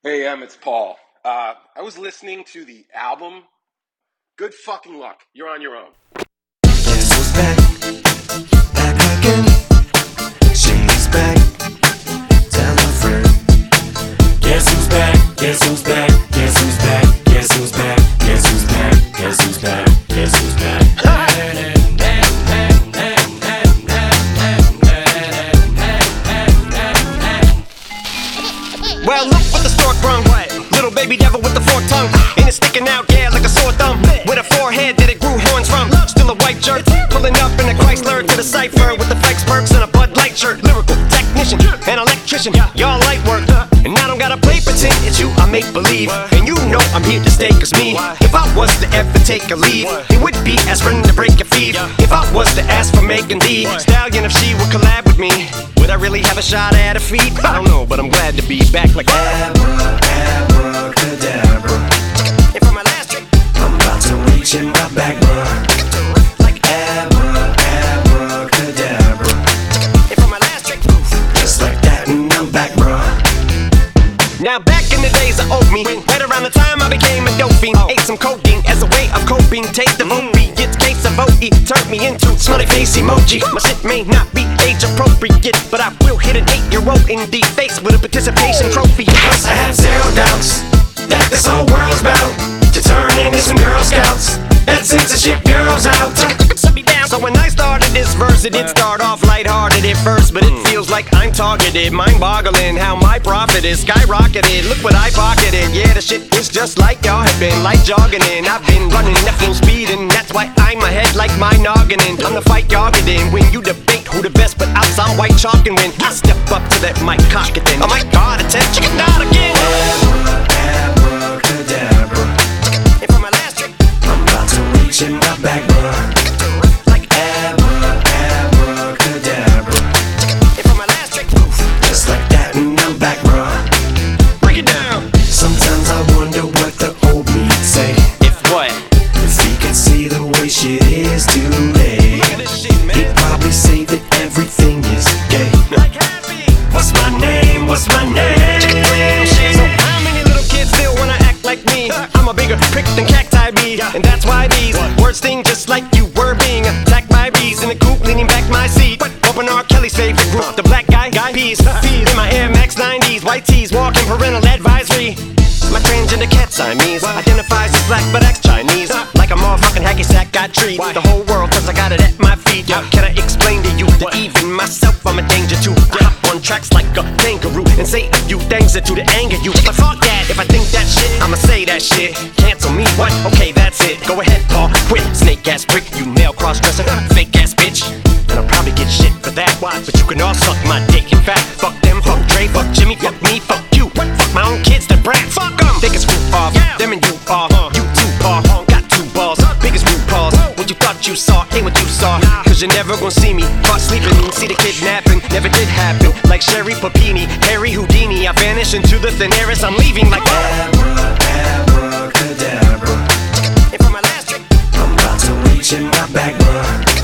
Hey, it's Paul. I was listening to the album. Good fucking luck. You're on your own. Guess who's back? Back again. She's back. Tell a friend. Guess who's back? Guess who's back? Guess who's back? Guess who's back? Guess who's back? Guess who's back? Guess who's back? Well, look what the stork brung. Little baby devil with the forked tongue. And it's sticking out, yeah, like a sore thumb. With a forehead that it grew horns from. Still a white shirt, pulling up in a Chrysler to the cipher with the Fikes perks and a Bud Light shirt. Lyrical technician, an electrician, y'all light work. And I don't gotta play pretend, it's you I make believe. And you know I'm here to stay, cause me, if I was to ever take a leave, it would be aspirin to break your feet. If I was to ask for Megan Thee Stallion, if she would collab with me, would I really have a shot at her feet? I don't know, but I'm glad to be back like Abracadabra. And for my last trick, I'm about to reach in my back, bruh. like Abracadabra. And for my last trick, Just like that, and I'm back, bruh. now back in the days of old me, right around the time I became a dope fiend, ate some codeine as a way of coping. Taste of opiates, case of OE turned me into smiley face emoji. My shit may not be age appropriate, but I will hit an 8-year-old in the face with a participation trophy. Cause I have zero doubts that this whole world's bound to turn into some Girl Scouts and censorship girls out. So when I started this verse, it did start off lighthearted at first, but it feels like I'm targeted, mind-boggling how my profit is skyrocketed. Look what I pocketed, yeah, the shit is just like y'all have been, like jogging in. I've been running at full speed, and that's why I'm ahead like my noggin in. I'm the fight y'all get in when you debate who the best, but outside white chalk, and when I step up to that mic, cock it then. Oh my God, it's that chicken out again. Abracadabra. And for my last trick, I'm about to reach in my back, bruh. like Abracadabra. and for my last trick, Just like that, and I'm back, bruh. break it down. Sometimes I wonder what the old me'd say If what? if he could see the way shit is today. Look at this shit, man. He'd probably say that everything is gay. Like happy. What's my name? What's my name? So how many little kids still wanna act like me? I'm a bigger prick than cacti bee, and that's why these words sting just like you were being attacked by bees in the coop, leaning back my seat. Open R. Kelly's favorite group, the black guy peas. In my Air Max 90s, white tees, walking parental advisory. My transgender cat Siamese identifies as black but acts Chinese. Like a motherfucking hacky sack, got treat the whole world cause I got it at my feet. How can I explain to you that even myself I'm a danger to? I hop on tracks like a kangaroo and say a few things that to the anger you. But fuck that, if I think that shit, I'ma say that shit. Cancel me, what? Okay, that's it. Go ahead, Paul, quit. Snake ass prick, you male cross-dresser, fake ass bitch. And I'll probably get shit for that. But you can all suck my dick. In fact, fuck them, fuck Dre, fuck Jimmy, fuck me, fuck you. Fuck my own kids, the brats. Fuck them. They can screw off. Them and you are. You too, Paul. Got 2 balls. Big as blue paws. What you thought you saw ain't what you saw. Cause you're never gonna see me caught sleeping. See the kidnapping. Never did happen. Like Sherry Papini, Harry Houdini. I vanish into the thin air as I'm leaving like Abracadabra. And for my last trick, I'm about to reach in my back, bruh.